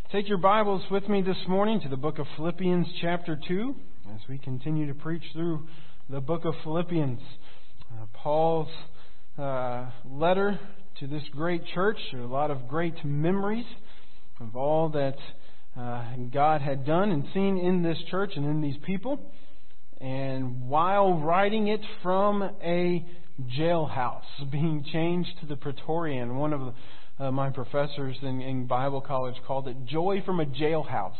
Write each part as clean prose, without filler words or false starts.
Take your Bibles with me this morning to the book of Philippians chapter 2 as we continue to preach through the book of Philippians. Paul's letter to this great church, a lot of great memories of all that God had done and seen in this church and in these people. And while writing it from a jailhouse, being changed to the Praetorian, one of my professors in Bible college called it joy from a jailhouse,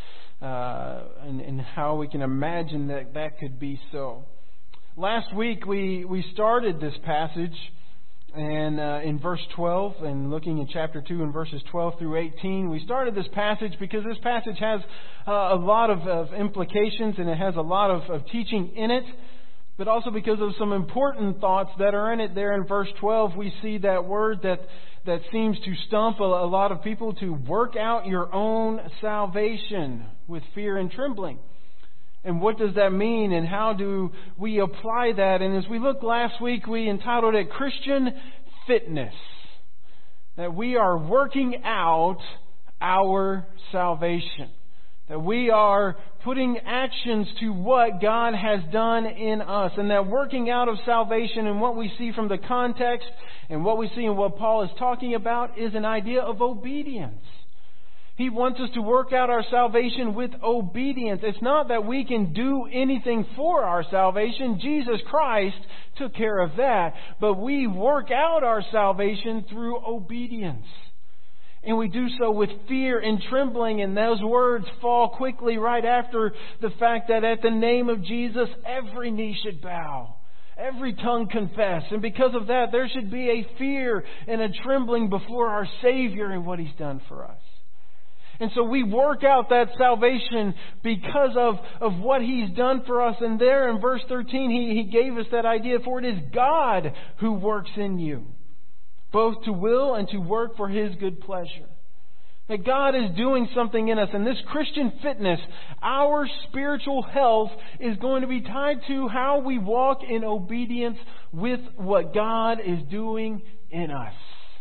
and how we can imagine that could be so. Last week we started this passage and in verse 12, and looking at chapter 2 in verses 12 through 18. We started this passage because this passage has a lot of implications, and it has a lot of teaching in it, but also because of some important thoughts that are in it. There in verse 12 we see that word that seems to stump a lot of people, to work out your own salvation with fear and trembling. And what does that mean, and how do we apply that? And as we looked last week, we entitled it Christian Fitness. That we are working out our salvation. That we are putting actions to what God has done in us. And that working out of salvation, and what we see from the context and what we see in what Paul is talking about, is an idea of obedience. He wants us to work out our salvation with obedience. It's not that we can do anything for our salvation. Jesus Christ took care of that. But we work out our salvation through obedience. And we do so with fear and trembling. And those words fall quickly right after the fact that at the name of Jesus, every knee should bow. Every tongue confess. And because of that, there should be a fear and a trembling before our Savior and what He's done for us. And so we work out that salvation because of what He's done for us. And there in verse 13, He gave us that idea. For it is God who works in you, both to will and to work for His good pleasure. That God is doing something in us. And this Christian fitness, our spiritual health, is going to be tied to how we walk in obedience with what God is doing in us.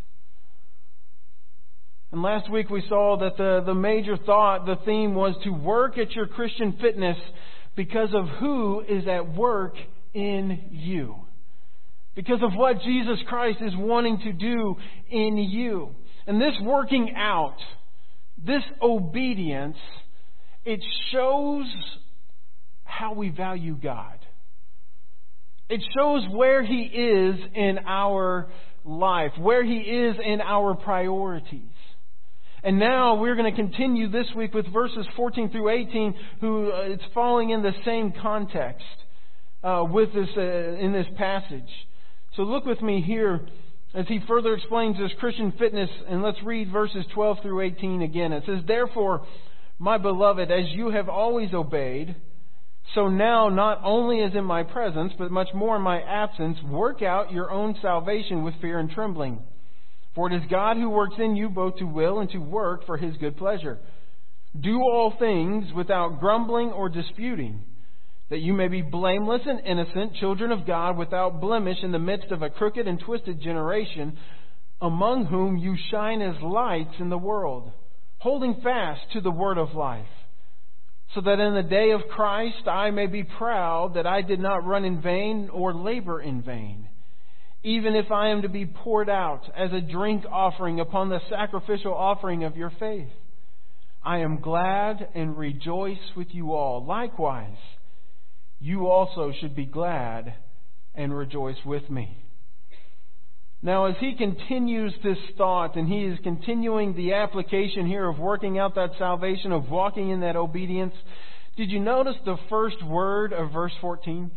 And last week we saw that the major thought, the theme was to work at your Christian fitness because of who is at work in you. Because of what Jesus Christ is wanting to do in you. And this working out, this obedience, it shows how we value God. It shows where He is in our life, where He is in our priorities. And now we're going to continue this week with verses 14 through 18, it's falling in the same context with this in this passage. So look with me here as he further explains this Christian fitness, and let's read verses 12 through 18 again. It says, "Therefore, my beloved, as you have always obeyed, so now not only as in my presence, but much more in my absence, work out your own salvation with fear and trembling. For it is God who works in you both to will and to work for His good pleasure. Do all things without grumbling or disputing, that you may be blameless and innocent, children of God without blemish in the midst of a crooked and twisted generation, among whom you shine as lights in the world, holding fast to the word of life, so that in the day of Christ I may be proud that I did not run in vain or labor in vain. Even if I am to be poured out as a drink offering upon the sacrificial offering of your faith. I am glad and rejoice with you all. Likewise, you also should be glad and rejoice with me." Now, as he continues this thought, and he is continuing the application here of working out that salvation, of walking in that obedience, did you notice the first word of verse 14?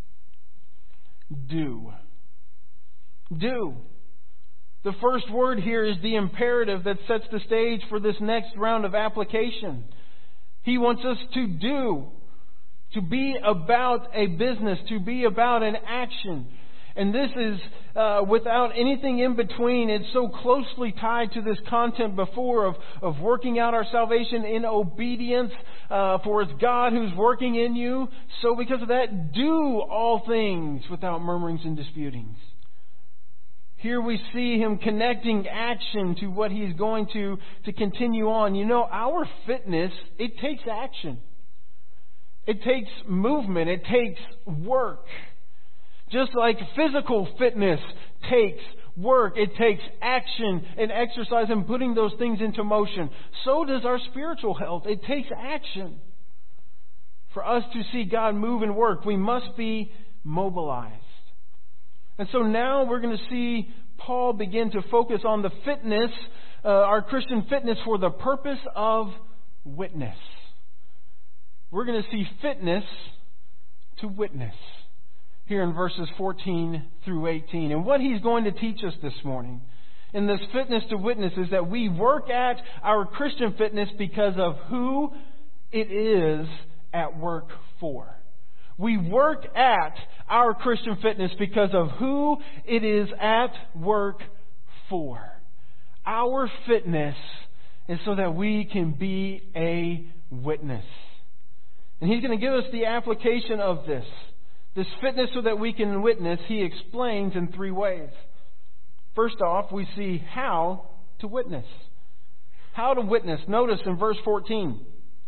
Do. Do. The first word here is the imperative that sets the stage for this next round of application. He wants us to do, to be about a business, to be about an action. And this is without anything in between. It's so closely tied to this content before of working out our salvation in obedience. For it's God who's working in you. So because of that, do all things without murmurings and disputings. Here we see him connecting action to what he's going to continue on. You know, our fitness, it takes action. It takes movement. It takes work. Just like physical fitness takes work, it takes action and exercise and putting those things into motion. So does our spiritual health. It takes action. For us to see God move and work, we must be mobilized. And so now we're going to see Paul begin to focus on the fitness, our Christian fitness for the purpose of witness. We're going to see fitness to witness here in verses 14 through 18. And what he's going to teach us this morning in this fitness to witness is that we work at our Christian fitness because of who it is at work for. We work at our Christian fitness because of who it is at work for. Our fitness is so that we can be a witness. And he's going to give us the application of this fitness so that we can witness. He explains in three ways. First off, we see how to witness. How to witness. Notice in verse 14.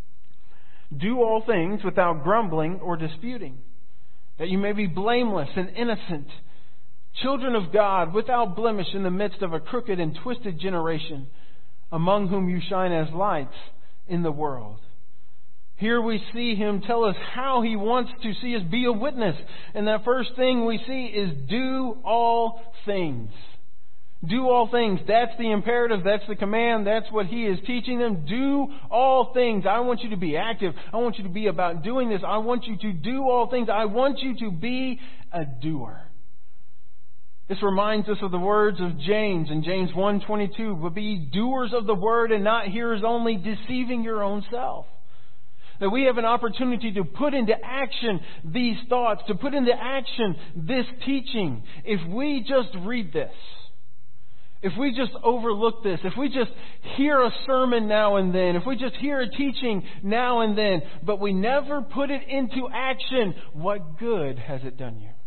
Do all things without grumbling or disputing, that you may be blameless and innocent, children of God, without blemish in the midst of a crooked and twisted generation, among whom you shine as lights in the world. Here we see him tell us how he wants to see us be a witness. And that first thing we see is do all things. Do all things. That's the imperative. That's the command. That's what he is teaching them. Do all things. I want you to be active. I want you to be about doing this. I want you to do all things. I want you to be a doer. This reminds us of the words of James in James 1:22. But be doers of the word and not hearers only, deceiving your own self. That we have an opportunity to put into action these thoughts, to put into action this teaching. If we just read this, if we just overlook this, if we just hear a sermon now and then, if we just hear a teaching now and then, but we never put it into action, what good has it done you?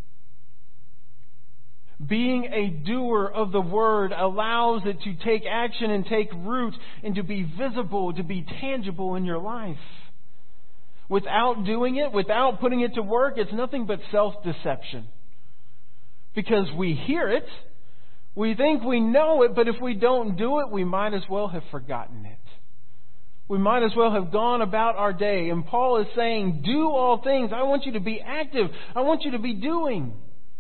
Being a doer of the word allows it to take action and take root and to be visible, to be tangible in your life. Without doing it, without putting it to work, it's nothing but self-deception. Because we hear it, we think we know it, but if we don't do it, we might as well have forgotten it. We might as well have gone about our day. And Paul is saying, do all things. I want you to be active. I want you to be doing.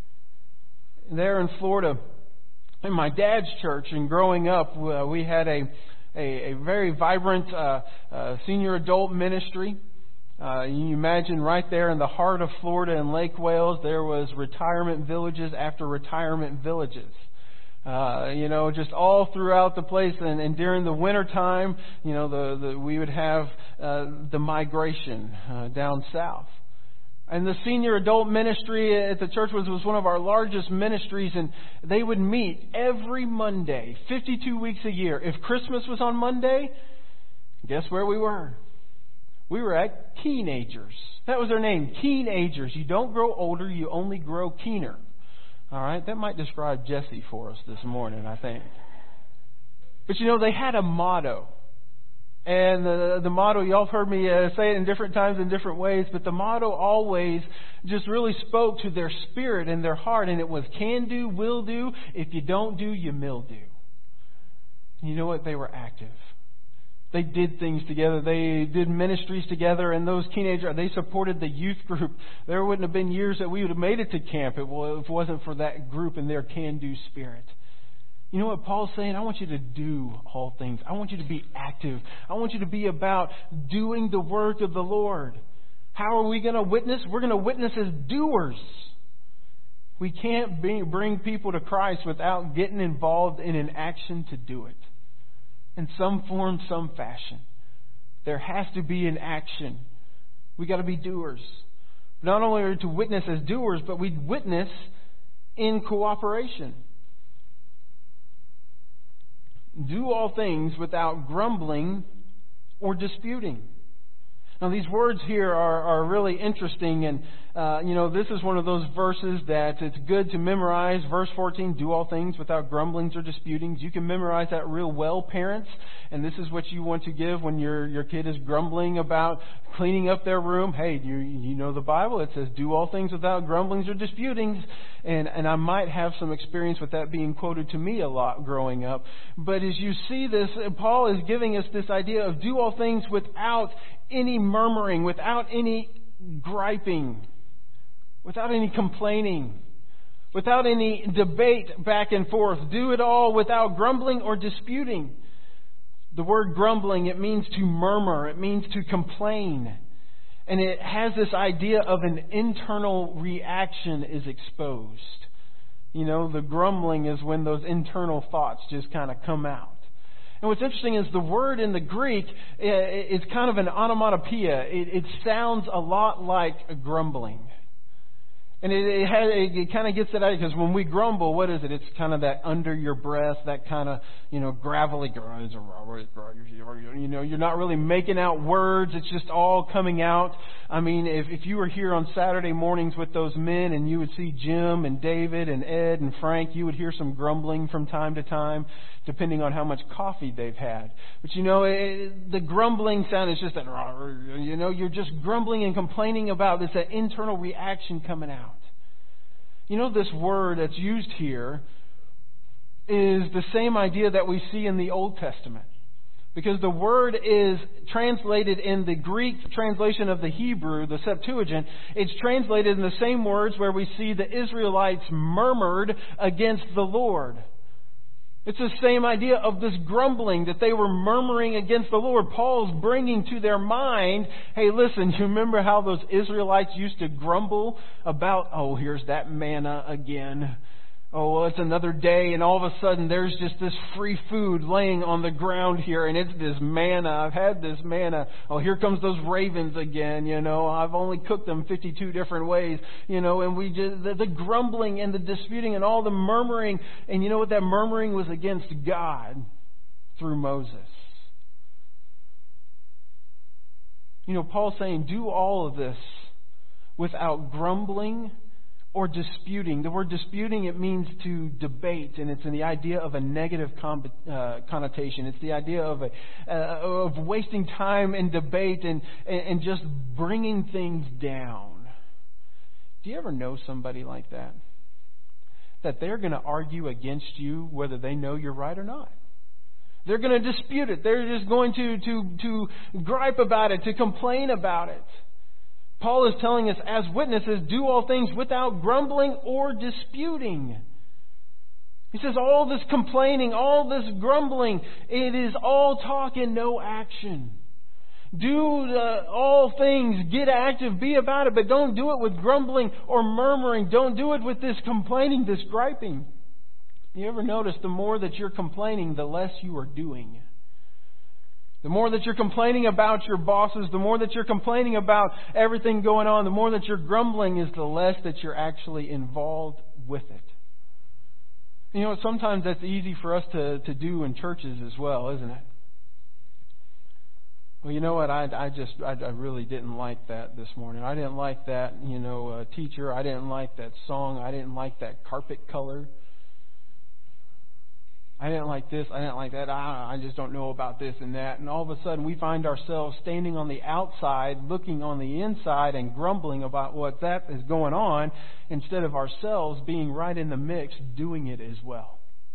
There in Florida, in my dad's church, and growing up, we had a very vibrant senior adult ministry. You imagine right there in the heart of Florida in Lake Wales, there was retirement villages after retirement villages. Just all throughout the place. And during the winter time, we would have the migration down south. And the senior adult ministry at the church was one of our largest ministries, and they would meet every Monday, 52 weeks a year. If Christmas was on Monday, guess where we were? We were at Keenagers. That was their name, Keenagers. You don't grow older, you only grow keener. All right, that might describe Jesse for us this morning, I think. But they had a motto. And the motto, y'all have heard me say it in different times in different ways, but the motto always just really spoke to their spirit and their heart, and it was can do, will do, if you don't do, you mildew. And you know what? They were active. They did things together. They did ministries together, and those teenagers, they supported the youth group. There wouldn't have been years that we would have made it to camp if it wasn't for that group and their can-do spirit. You know what Paul's saying? I want you to do all things. I want you to be active. I want you to be about doing the work of the Lord. How are we going to witness? We're going to witness as doers. We can't bring people to Christ without getting involved in an action to do it. In some form, some fashion. There has to be an action. We got to be doers. Not only are we to witness as doers, but we witness in cooperation. Do all things without grumbling or disputing. Now, these words here are really interesting, and this is one of those verses that it's good to memorize. Verse 14, do all things without grumblings or disputings. You can memorize that real well, parents, and this is what you want to give when your kid is grumbling about cleaning up their room. Hey, you know the Bible. It says, do all things without grumblings or disputings, and I might have some experience with that being quoted to me a lot growing up. But as you see this, Paul is giving us this idea of do all things without any murmuring, without any griping, without any complaining, without any debate back and forth. Do it all without grumbling or disputing. The word grumbling, it means to murmur, it means to complain. And it has this idea of an internal reaction is exposed. The grumbling is when those internal thoughts just kind of come out. And what's interesting is the word in the Greek is kind of an onomatopoeia. It sounds a lot like grumbling. And it kind of gets that idea, because when we grumble, what is it? It's kind of that under your breath, that kind of, gravelly, you're not really making out words. It's just all coming out. I mean, if you were here on Saturday mornings with those men and you would see Jim and David and Ed and Frank, you would hear some grumbling from time to time, depending on how much coffee they've had. But the grumbling sound is just that, you're just grumbling and complaining about. It's that internal reaction coming out. This word that's used here is the same idea that we see in the Old Testament. Because the word is translated in the Greek translation of the Hebrew, the Septuagint. It's translated in the same words where we see the Israelites murmured against the Lord. It's the same idea of this grumbling, that they were murmuring against the Lord. Paul's bringing to their mind, hey, listen, you remember how those Israelites used to grumble about, oh, here's that manna again. Oh, well, it's another day, and all of a sudden there's just this free food laying on the ground here, and it's this manna. I've had this manna. Oh, here comes those ravens again, I've only cooked them 52 different ways, and we just, the grumbling and the disputing and all the murmuring, and you know what that murmuring was against God through Moses. Paul's saying, do all of this without grumbling or disputing. The word disputing, it means to debate, and it's in the idea of a negative connotation. It's the idea of wasting time in debate and just bringing things down. Do you ever know somebody like that? That they're going to argue against you whether they know you're right or not. They're going to dispute it. They're just going to gripe about it, to complain about it. Paul is telling us, as witnesses, do all things without grumbling or disputing. He says all this complaining, all this grumbling, it is all talk and no action. Do all things, get active, be about it, but don't do it with grumbling or murmuring. Don't do it with this complaining, this griping. You ever notice the more that you're complaining, the less you are doing? The more that you're complaining about your bosses, the more that you're complaining about everything going on, the more that you're grumbling is the less that you're actually involved with it. Sometimes that's easy for us to do in churches as well, isn't it? Well, you know what? I really didn't like that this morning. I didn't like that, teacher. I didn't like that song. I didn't like that carpet color. I didn't like this, I didn't like that, I just don't know about this and that. And all of a sudden we find ourselves standing on the outside, looking on the inside and grumbling about what that is going on, instead of ourselves being right in the mix, doing it as well.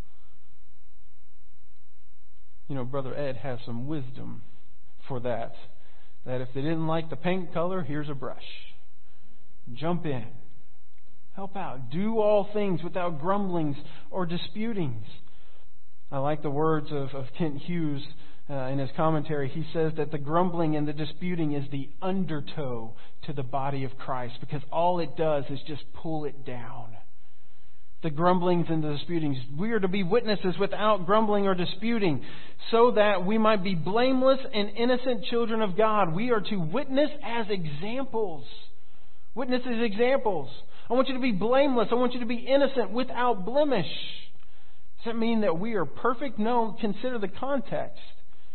Brother Ed has some wisdom for that. That if they didn't like the paint color, here's a brush. Jump in. Help out. Do all things without grumblings or disputings. I like the words of Kent Hughes in his commentary. He says that the grumbling and the disputing is the undertow to the body of Christ, because all it does is just pull it down. The grumblings and the disputings. We are to be witnesses without grumbling or disputing, so that we might be blameless and innocent children of God. We are to witness as examples. Witness as examples. I want you to be blameless. I want you to be innocent, without blemish. Does that mean that we are perfect? No, consider the context.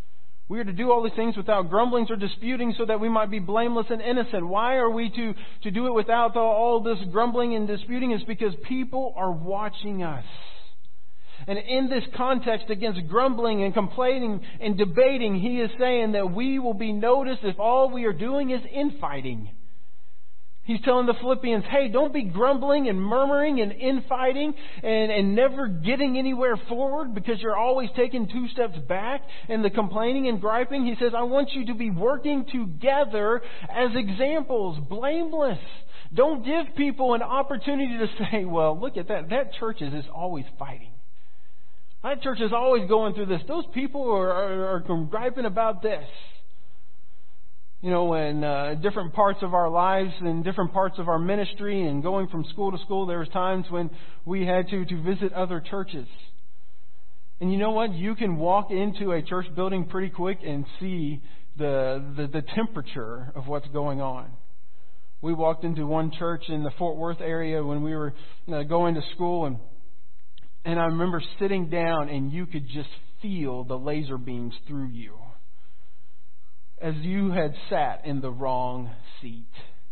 We are to do all these things without grumblings or disputing so that we might be blameless and innocent. Why are we to do it without all this grumbling and disputing? It's because people are watching us. And in this context, against grumbling and complaining and debating, he is saying that we will be noticed if all we are doing is infighting. He's telling the Philippians, hey, don't be grumbling and murmuring and infighting and never getting anywhere forward because you're always taking 2 steps back and the complaining and griping. He says, I want you to be working together as examples, blameless. Don't give people an opportunity to say, well, look at that. That church is always fighting. That church is always going through this. Those people are griping about this. You know, in different parts of our lives and different parts of our ministry and going from school to school, there was times when we had to visit other churches. And you know what? You can walk into a church building pretty quick and see the temperature of what's going on. We walked into one church in the Fort Worth area when we were going to school, and I remember sitting down and you could just feel the laser beams through you, as you had sat in the wrong seat.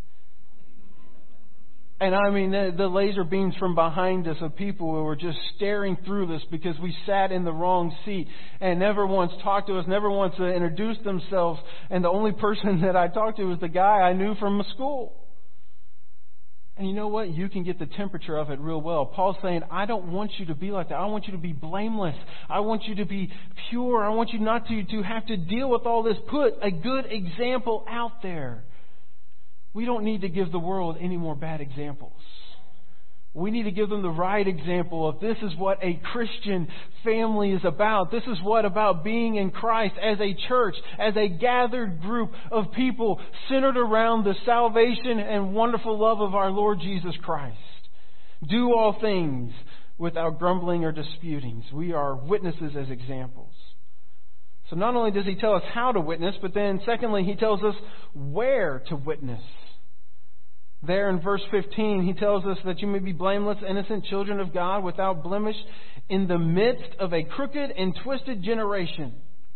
And I mean, the laser beams from behind us of people who were just staring through this because we sat in the wrong seat and never once talked to us, never once introduced themselves. And the only person that I talked to was the guy I knew from school. And you know what? You can get the temperature of it real well. Paul's saying, I don't want you to be like that. I want you to be blameless. I want you to be pure. I want you not to have to deal with all this. Put a good example out there. We don't need to give the world any more bad examples. We need to give them the right example of this is what a Christian family is about. This is what about being in Christ as a church, as a gathered group of people centered around the salvation and wonderful love of our Lord Jesus Christ. Do all things without grumbling or disputings. We are witnesses as examples. So not only does he tell us how to witness, but then secondly, he tells us where to witness. There in verse 15, he tells us that you may be blameless, innocent children of God without blemish in the midst of a crooked and twisted generation.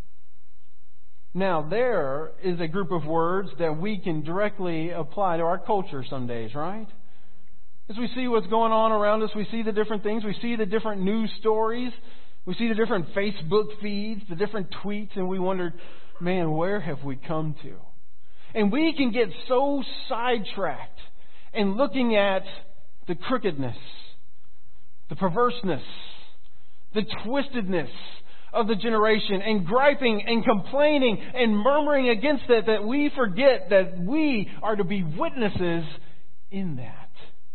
Now, there is a group of words that we can directly apply to our culture some days, right? As we see what's going on around us, we see the different things, we see the different news stories, we see the different Facebook feeds, the different tweets, and we wonder, man, where have we come to? And we can get so sidetracked in looking at the crookedness, the perverseness, the twistedness of the generation, and griping and complaining and murmuring against it, that we forget that we are to be witnesses in that.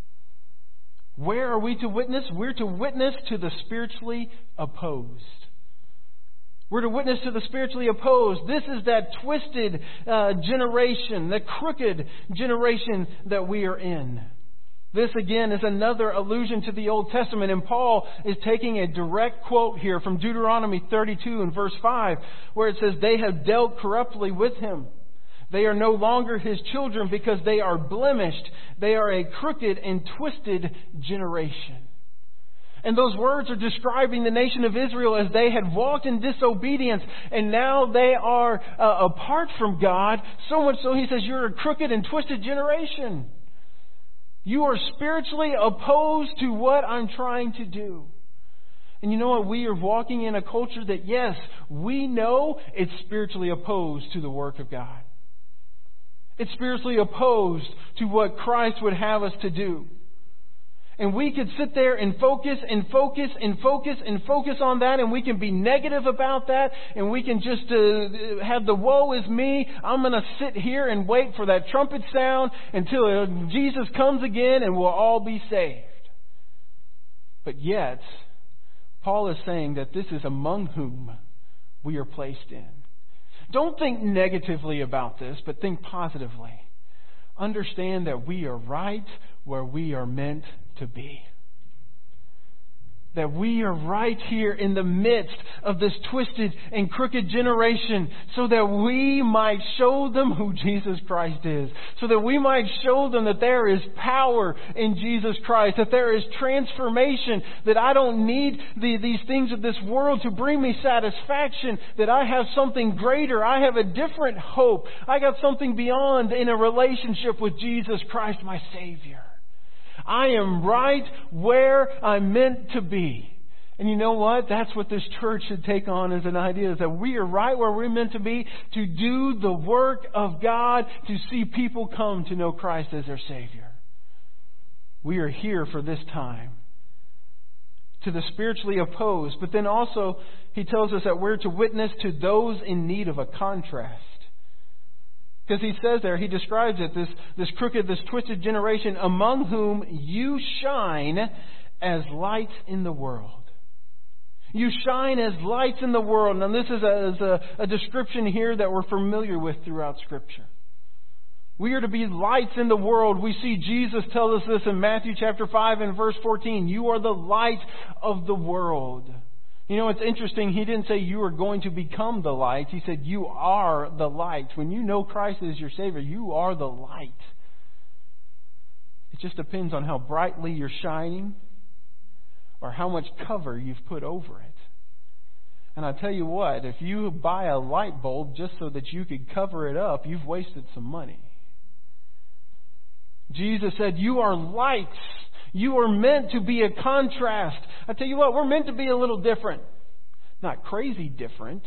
Where are we to witness? We're to witness to the spiritually opposed. We're to witness to the spiritually opposed. This is that twisted generation, the crooked generation that we are in. This again is another allusion to the Old Testament, and Paul is taking a direct quote here from Deuteronomy 32 and verse 5, where it says, they have dealt corruptly with him. They are no longer his children because they are blemished. They are a crooked and twisted generation. And those words are describing the nation of Israel as they had walked in disobedience, and now they are apart from God. So much so, he says, you're a crooked and twisted generation. You are spiritually opposed to what I'm trying to do. And you know what? We are walking in a culture that, yes, we know it's spiritually opposed to the work of God. It's spiritually opposed to what Christ would have us to do. And we could sit there and focus and focus and focus and focus on that, and we can be negative about that, and we can just have the woe is me. I'm going to sit here and wait for that trumpet sound until Jesus comes again and we'll all be saved. But yet, Paul is saying that this is among whom we are placed in. Don't think negatively about this, but think positively. Understand that we are right where we are meant to be. that we are right here in the midst of this twisted and crooked generation so that we might show them who Jesus Christ is. So that we might show them that there is power in Jesus Christ. That there is transformation. That I don't need these things of this world to bring me satisfaction. That I have something greater. I have a different hope. I got something beyond in a relationship with Jesus Christ, my Savior. I am right where I'm meant to be. And you know what? That's what this church should take on as an idea, is that we are right where we're meant to be, to do the work of God, to see people come to know Christ as their Savior. We are here for this time, to the spiritually opposed. But then also, he tells us that we're to witness to those in need of a contrast. Because he says there, he describes it, this crooked, this twisted generation, among whom you shine as lights in the world. You shine as lights in the world. Now this is a description here that we're familiar with throughout Scripture. We are to be lights in the world. We see Jesus tell us this in Matthew chapter 5 and verse 14. You are the light of the world. You know, it's interesting. He didn't say you are going to become the light. He said you are the light. When you know Christ as your Savior, you are the light. It just depends on how brightly you're shining or how much cover you've put over it. And I tell you what, if you buy a light bulb just so that you could cover it up, you've wasted some money. Jesus said, you are lights. You are meant to be a contrast. I tell you what, we're meant to be a little different. Not crazy different.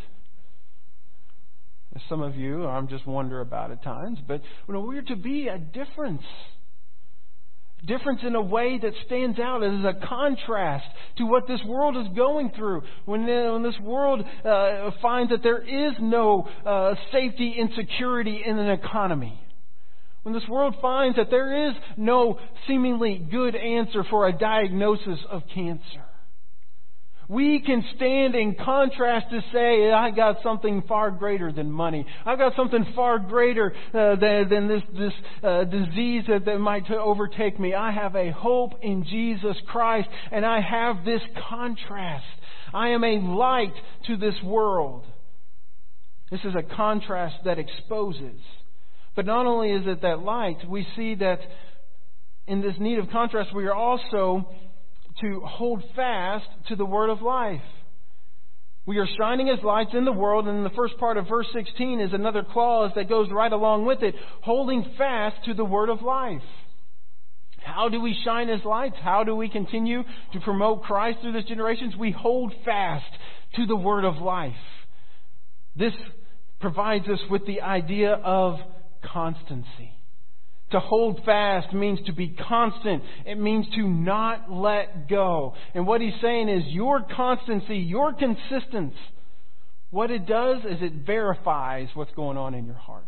As some of you, I'm just wonder about at times. But we're to be a difference. Difference in a way that stands out as a contrast to what this world is going through. When this world finds that there is no safety and security in an economy. When this world finds that there is no seemingly good answer for a diagnosis of cancer. We can stand in contrast to say, I got something far greater than money. I've got something far greater than this disease that might overtake me. I have a hope in Jesus Christ, and I have this contrast. I am a light to this world. This is a contrast that exposes. But not only is it that light, we see that in this need of contrast, we are also to hold fast to the word of life. We are shining as lights in the world, and in the first part of verse 16 is another clause that goes right along with it, holding fast to the word of life. How do we shine as lights? How do we continue to promote Christ through this generation? We hold fast to the word of life. This provides us with the idea of constancy. To hold fast means to be constant. It means to not let go. And what he's saying is your constancy, your consistency, what it does is it verifies what's going on in your heart.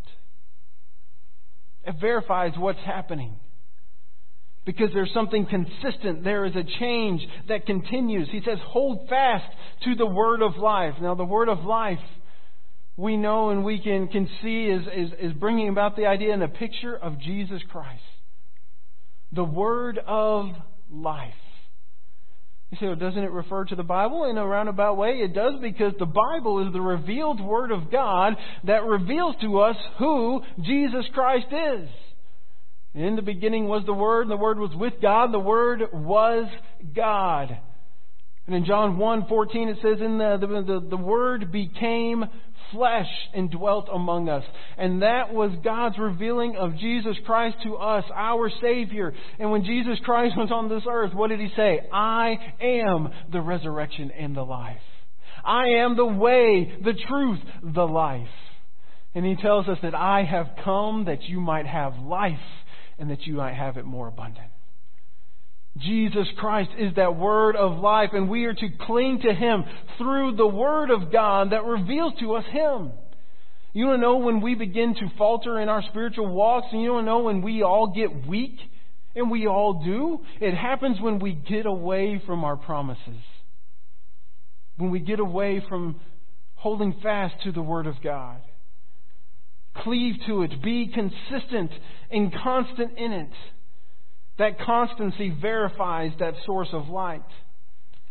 It verifies what's happening. Because there's something consistent. There is a change that continues. He says, hold fast to the word of life. Now, the word of life, we know and we can see is bringing about the idea and a picture of Jesus Christ. The word of life. You say, well, doesn't it refer to the Bible in a roundabout way? It does, because the Bible is the revealed word of God that reveals to us who Jesus Christ is. In the beginning was the Word, and the Word was with God, and the Word was God. And in John 1:14 it says, the Word became flesh and dwelt among us. And that was God's revealing of Jesus Christ to us, our Savior. And when Jesus Christ was on this earth, what did He say? I am the resurrection and the life. I am the way, the truth, the life. And He tells us that I have come that you might have life and that you might have it more abundant. Jesus Christ is that word of life, and we are to cling to Him through the Word of God that reveals to us Him. You want to know when we begin to falter in our spiritual walks, and you want to know when we all get weak, and we all do? It happens when we get away from our promises. When we get away from holding fast to the Word of God. Cleave to it. Be consistent and constant in it. That constancy verifies that source of light.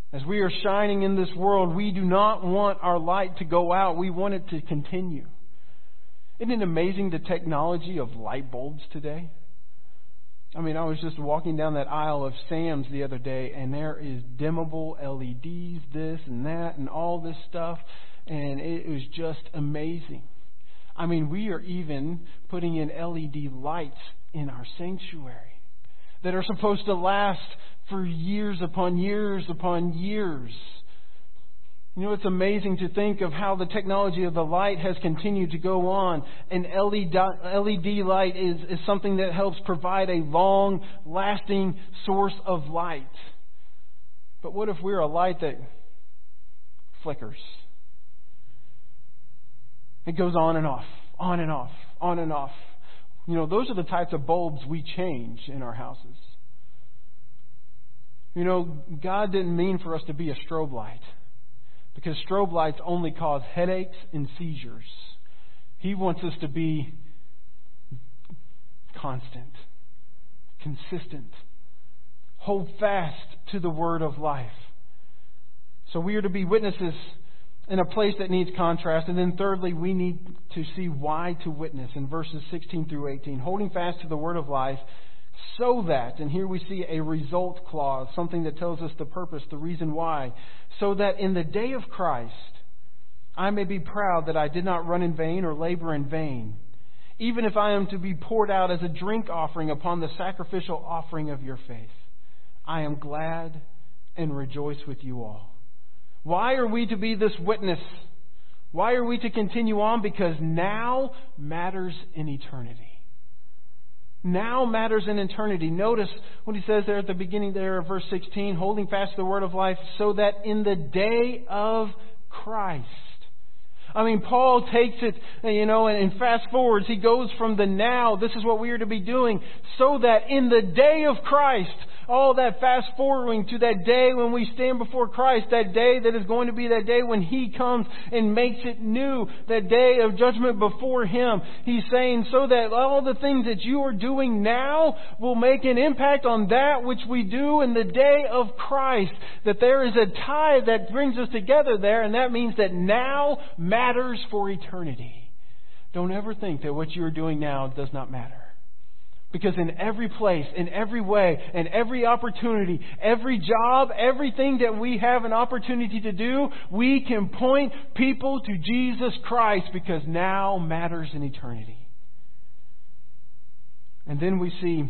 As we are shining in this world, we do not want our light to go out. We want it to continue. Isn't it amazing the technology of light bulbs today? I mean, I was just walking down that aisle of Sam's the other day, and there is dimmable LEDs, this and that, and all this stuff, and it was just amazing. I mean, we are even putting in LED lights in our sanctuary that are supposed to last for years upon years upon years. You know, it's amazing to think of how the technology of the light has continued to go on. An LED light is something that helps provide a long-lasting source of light. But what if we're a light that flickers? It goes on and off, on and off, on and off. You know, those are the types of bulbs we change in our houses. You know, God didn't mean for us to be a strobe light, because strobe lights only cause headaches and seizures. He wants us to be constant, consistent, hold fast to the word of life. So we are to be witnesses in a place that needs contrast. And then thirdly, we need to see why to witness in verses 16 through 18. Holding fast to the word of life, so that, and here we see a result clause, something that tells us the purpose, the reason why. So that in the day of Christ, I may be proud that I did not run in vain or labor in vain, even if I am to be poured out as a drink offering upon the sacrificial offering of your faith. I am glad and rejoice with you all. Why are we to be this witness? Why are we to continue on? Because now matters in eternity. Now matters in eternity. Notice what he says there at the beginning there of verse 16, holding fast the word of life, so that in the day of Christ. I mean, Paul takes it, and fast forwards. He goes from the now, this is what we are to be doing, so that in the day of Christ, all that fast forwarding to that day when we stand before Christ, that day that is going to be that day when He comes and makes it new, that day of judgment before Him. He's saying so that all the things that you are doing now will make an impact on that which we do in the day of Christ. That there is a tie that brings us together there, and that means that now matters for eternity. Don't ever think that what you are doing now does not matter. Because in every place, in every way, in every opportunity, every job, everything that we have an opportunity to do, we can point people to Jesus Christ, because now matters in eternity. And then we see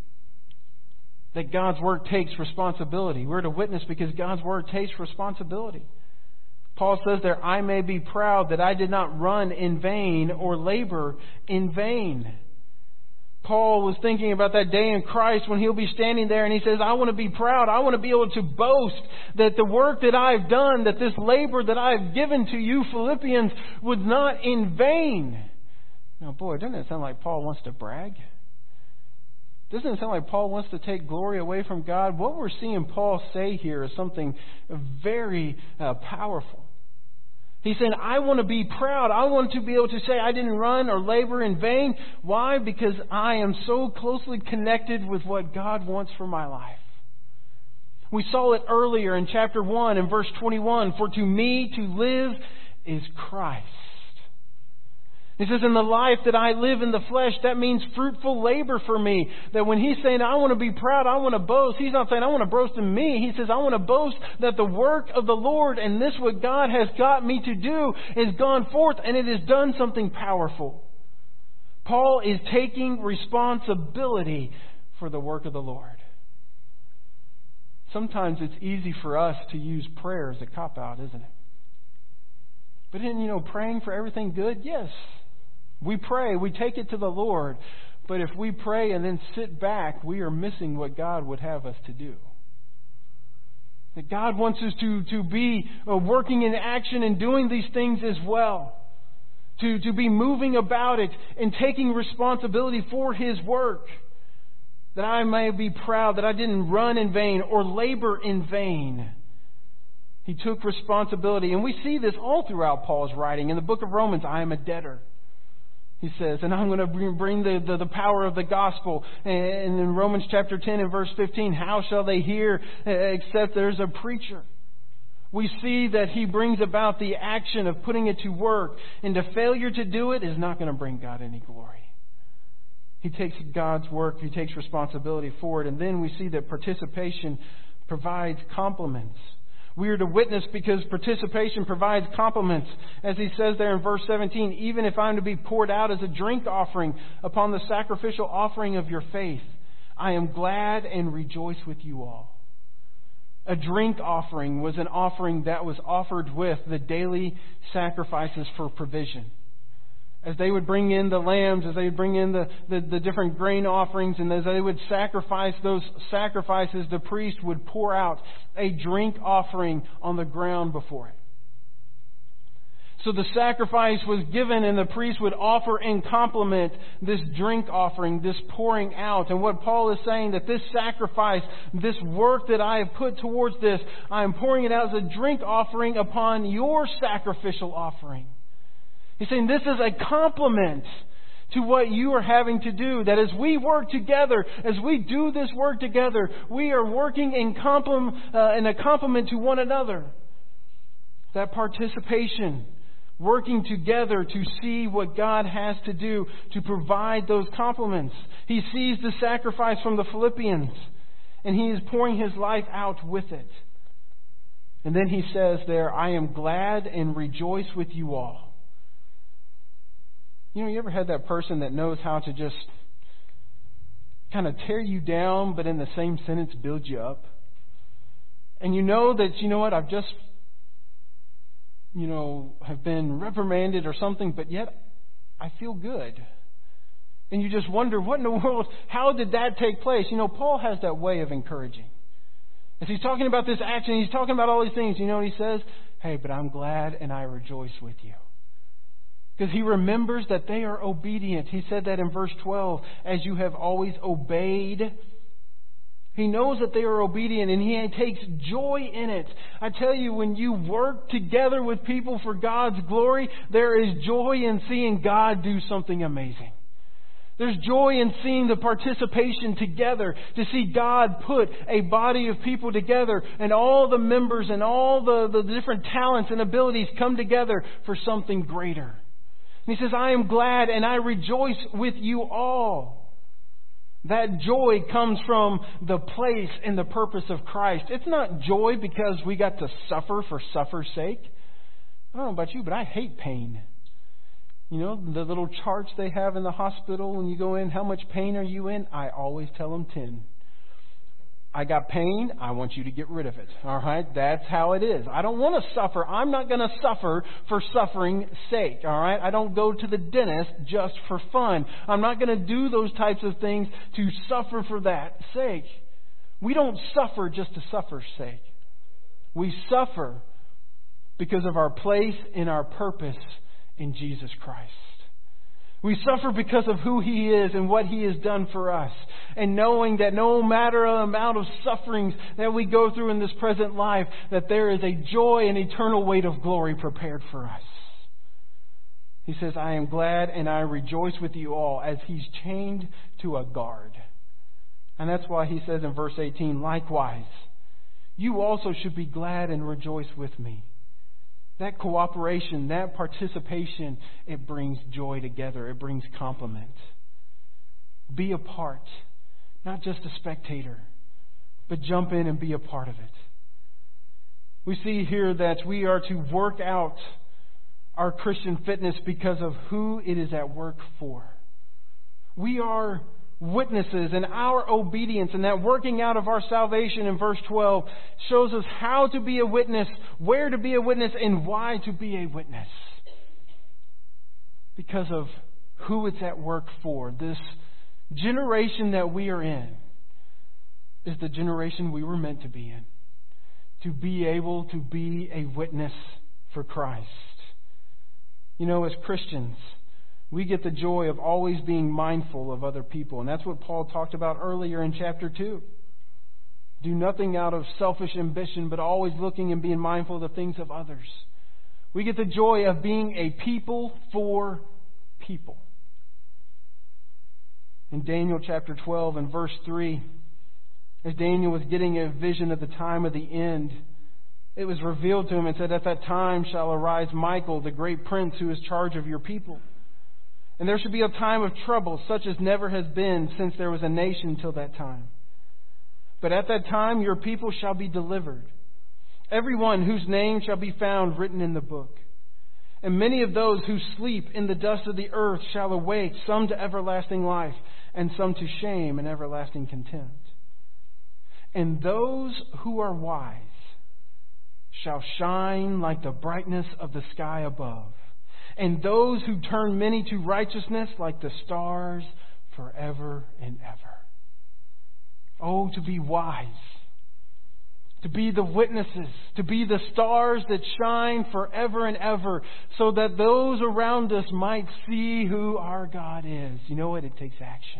that God's Word takes responsibility. We're to witness because God's Word takes responsibility. Paul says there, I may be proud that I did not run in vain or labor in vain. Paul was thinking about that day in Christ when he'll be standing there and he says, I want to be proud. I want to be able to boast that the work that I've done, that this labor that I've given to you Philippians was not in vain. Now, boy, doesn't it sound like Paul wants to brag? Doesn't it sound like Paul wants to take glory away from God? What we're seeing Paul say here is something very powerful. He's saying, I want to be proud. I want to be able to say I didn't run or labor in vain. Why? Because I am so closely connected with what God wants for my life. We saw it earlier in chapter 1 and verse 21. For to me to live is Christ. He says, in the life that I live in the flesh, that means fruitful labor for me. That when he's saying, I want to be proud, I want to boast, he's not saying, I want to boast in me. He says, I want to boast that the work of the Lord and this what God has got me to do is gone forth and it has done something powerful. Paul is taking responsibility for the work of the Lord. Sometimes it's easy for us to use prayer as a cop-out, isn't it? But in, praying for everything good, yes. We pray, we take it to the Lord. But if we pray and then sit back, we are missing what God would have us to do. That God wants us to be working in action and doing these things as well. To be moving about it and taking responsibility for His work. That I may be proud that I didn't run in vain or labor in vain. He took responsibility. And we see this all throughout Paul's writing. In the book of Romans, I am a debtor, he says. And I'm going to bring the power of the gospel. And in Romans chapter 10 and verse 15, how shall they hear except there's a preacher? we see that He brings about the action of putting it to work. And the failure to do it is not going to bring God any glory. He takes God's work, He takes responsibility for it. And then we see that participation provides compliments. We are to witness because participation provides compliments. As he says there in verse 17, even if I'm to be poured out as a drink offering upon the sacrificial offering of your faith, I am glad and rejoice with you all. A drink offering was an offering that was offered with the daily sacrifices for provision. As they would bring in the lambs, as they would bring in the different grain offerings, and as they would sacrifice those sacrifices, the priest would pour out a drink offering on the ground before it. So the sacrifice was given, and the priest would offer in compliment this drink offering, this pouring out. And what Paul is saying, that this sacrifice, this work that I have put towards this, I am pouring it out as a drink offering upon your sacrificial offering. He's saying this is a compliment to what you are having to do. That as we work together, as we do this work together, we are working in a compliment to one another. That participation, working together to see what God has to do to provide those compliments. He sees the sacrifice from the Philippians, and he is pouring his life out with it. And then he says there, I am glad and rejoice with you all. You ever had that person that knows how to just kind of tear you down, but in the same sentence build you up? And you know that, I've just, have been reprimanded or something, but yet I feel good. And you just wonder, what in the world, how did that take place? Paul has that way of encouraging. As he's talking about this action, he's talking about all these things, you know what he says? Hey, but I'm glad and I rejoice with you. Because he remembers that they are obedient. He said that in verse 12, as you have always obeyed. He knows that they are obedient and he takes joy in it. I tell you, when you work together with people for God's glory, there is joy in seeing God do something amazing. There's joy in seeing the participation together, to see God put a body of people together and all the members and all the different talents and abilities come together for something greater. And he says, I am glad and I rejoice with you all. That joy comes from the place and the purpose of Christ. It's not joy because we got to suffer for suffer's sake. I don't know about you, but I hate pain. The little charts they have in the hospital when you go in, how much pain are you in? I always tell them 10. I got pain. I want you to get rid of it. All right? That's how it is. I don't want to suffer. I'm not going to suffer for suffering's sake. All right? I don't go to the dentist just for fun. I'm not going to do those types of things to suffer for that sake. We don't suffer just to suffer's sake. We suffer because of our place and our purpose in Jesus Christ. We suffer because of who He is and what He has done for us. And knowing that no matter the amount of sufferings that we go through in this present life, that there is a joy and eternal weight of glory prepared for us. He says, I am glad and I rejoice with you all, as He's chained to a guard. And that's why He says in verse 18, likewise, you also should be glad and rejoice with me. That cooperation, that participation, it brings joy together. It brings compliment. Be a part, not just a spectator, but jump in and be a part of it. We see here that we are to work out our Christian fitness because of who it is at work for. We are witnesses, and our obedience and that working out of our salvation in verse 12 shows us how to be a witness, where to be a witness, and why to be a witness. Because of who it's at work for. This generation that we are in is the generation we were meant to be in. To be able to be a witness for Christ. As Christians, we get the joy of always being mindful of other people. And that's what Paul talked about earlier in chapter 2. Do nothing out of selfish ambition, but always looking and being mindful of the things of others. We get the joy of being a people for people. In Daniel chapter 12 and verse 3, as Daniel was getting a vision of the time of the end, it was revealed to him and said, "At that time shall arise Michael, the great prince who is charge of your people. And there shall be a time of trouble, such as never has been since there was a nation till that time. But at that time your people shall be delivered, everyone whose name shall be found written in the book. And many of those who sleep in the dust of the earth shall awake, some to everlasting life, and some to shame and everlasting contempt. And those who are wise shall shine like the brightness of the sky above, and those who turn many to righteousness like the stars forever and ever." Oh, to be wise, to be the witnesses, to be the stars that shine forever and ever, so that those around us might see who our God is. You know what? It takes action.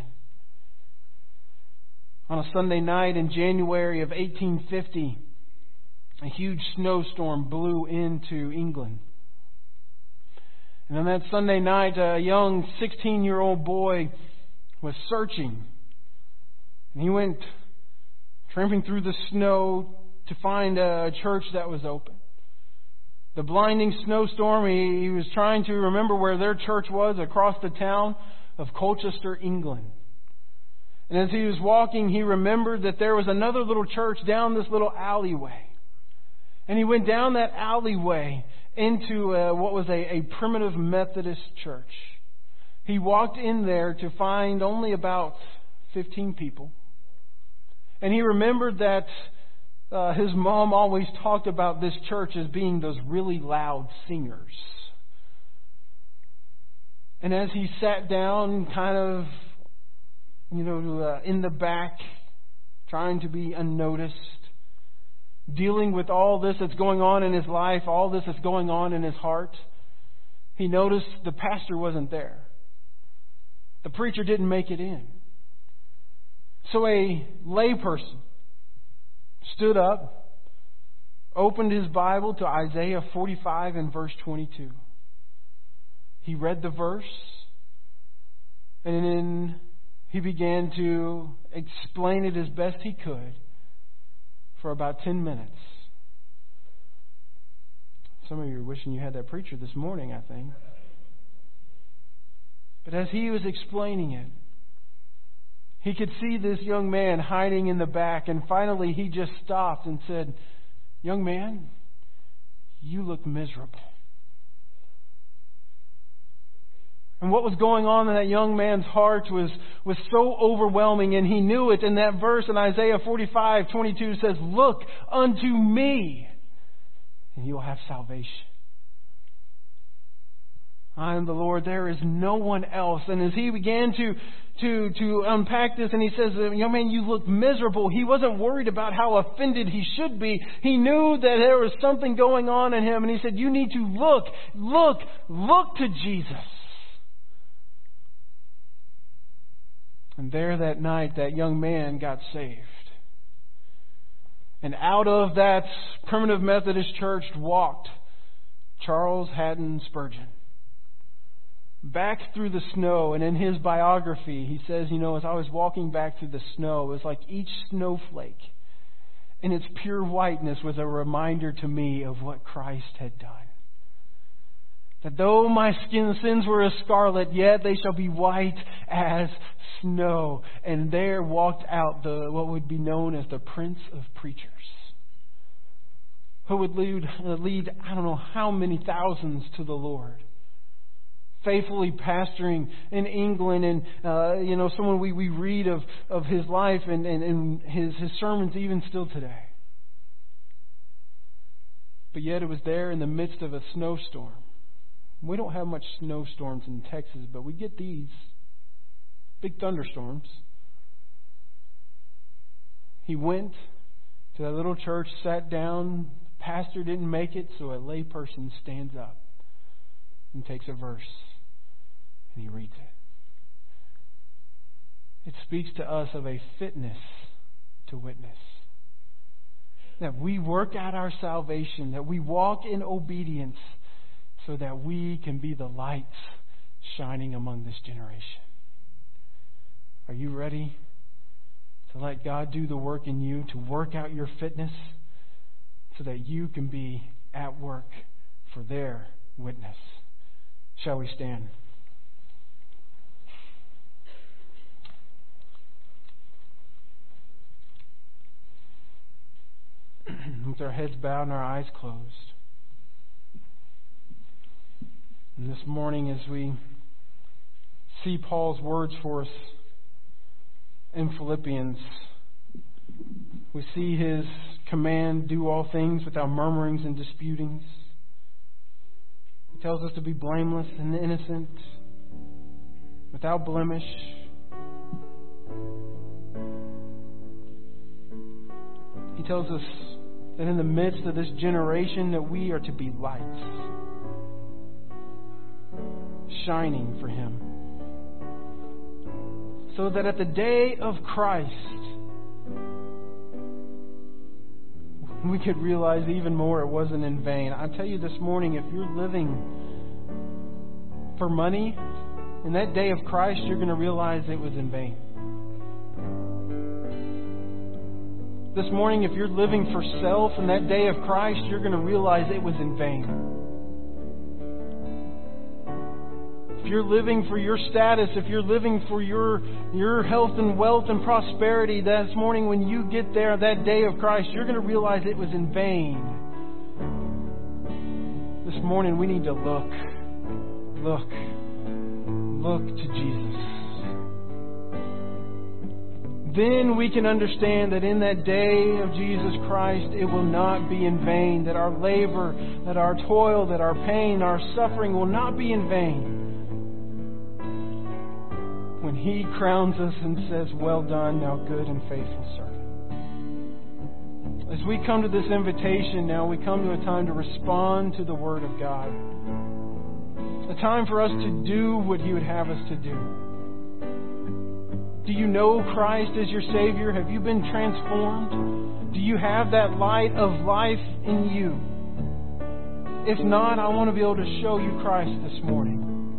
On a Sunday night in January of 1850, a huge snowstorm blew into England. And on that Sunday night, a young 16-year-old boy was searching. And he went tramping through the snow to find a church that was open. The blinding snowstorm, he was trying to remember where their church was across the town of Colchester, England. And as he was walking, he remembered that there was another little church down this little alleyway. And he went down that alleyway into what was a primitive Methodist church. He walked in there to find only about 15 people. And he remembered that his mom always talked about this church as being those really loud singers. And as he sat down, kind of, in the back, trying to be unnoticed, dealing with all this that's going on in his life, all this that's going on in his heart, he noticed the pastor wasn't there. The preacher didn't make it in. So a layperson stood up, opened his Bible to Isaiah 45 and verse 22. He read the verse, and then he began to explain it as best he could for about 10 minutes. Some of you are wishing you had that preacher this morning, I think. But as he was explaining it, he could see this young man hiding in the back, and finally he just stopped and said, "Young man, you look miserable." And what was going on in that young man's heart was so overwhelming, and he knew it. And that verse in Isaiah 45:22 says, "Look unto me, and you will have salvation. I am the Lord, there is no one else." And as he began to unpack this, and he says, "Young man, you look miserable." He wasn't worried about how offended he should be. He knew that there was something going on in him. And he said, "You need to look to Jesus." And there that night, that young man got saved. And out of that primitive Methodist church walked Charles Haddon Spurgeon back through the snow. And in his biography, he says, as I was walking back through the snow, it was like each snowflake in its pure whiteness was a reminder to me of what Christ had done. That though my sins were as scarlet, yet they shall be white as snow. And there walked out what would be known as the Prince of Preachers, who would lead I don't know how many thousands to the Lord, faithfully pastoring in England. And someone we read of his life and his sermons even still today. But yet it was there in the midst of a snowstorm. We don't have much snowstorms in Texas, but we get these big thunderstorms. He went to that little church, sat down. The pastor didn't make it, so a layperson stands up and takes a verse and he reads it. It speaks to us of a fitness to witness. That we work out our salvation, that we walk in obedience, so that we can be the lights shining among this generation. Are you ready to let God do the work in you, to work out your fitness, so that you can be at work for their witness. Shall we stand? With our heads bowed and our eyes closed. And this morning, as we see Paul's words for us in Philippians, we see his command, do all things without murmurings and disputings. He tells us to be blameless and innocent, without blemish. He tells us that in the midst of this generation that we are to be lights, shining for Him, so that at the day of Christ we could realize even more it wasn't in vain. I tell you this morning, if you're living for money, in that day of Christ you're going to realize it was in vain. This morning, if you're living for self in that day of Christ, you're going to realize it was in vain. If you're living for your status, if you're living for your health and wealth and prosperity, this morning when you get there that day of Christ, you're going to realize it was in vain. This morning we need to look to Jesus. Then we can understand that in that day of Jesus Christ, it will not be in vain. That our labor, that our toil, that our pain, our suffering will not be in vain. When He crowns us and says, "Well done, thou good and faithful servant." As we come to this invitation now, we come to a time to respond to the Word of God. A time for us to do what He would have us to do. Do you know Christ as your Savior? Have you been transformed? Do you have that light of life in you? If not, I want to be able to show you Christ this morning.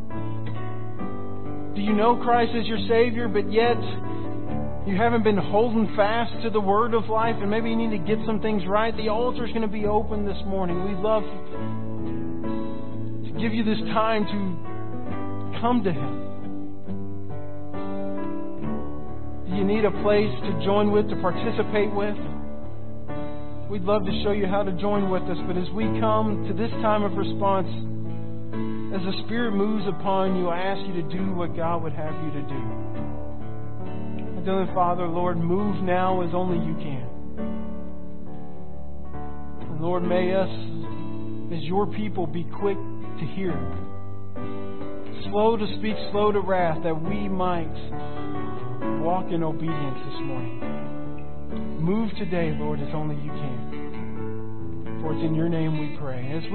Do you know Christ as your Savior, but yet you haven't been holding fast to the Word of life, and maybe you need to get some things right? The altar is going to be open this morning. We'd love to give you this time to come to Him. You need a place to join with, to participate with. We'd love to show you how to join with us. But as we come to this time of response, as the Spirit moves upon you, I ask you to do what God would have you to do. Heavenly Father, Lord, move now as only you can. And Lord, may us, as your people, be quick to hear, slow to speak, slow to wrath, that we might walk in obedience this morning. Move today, Lord, as only you can. For it's in your name we pray. As we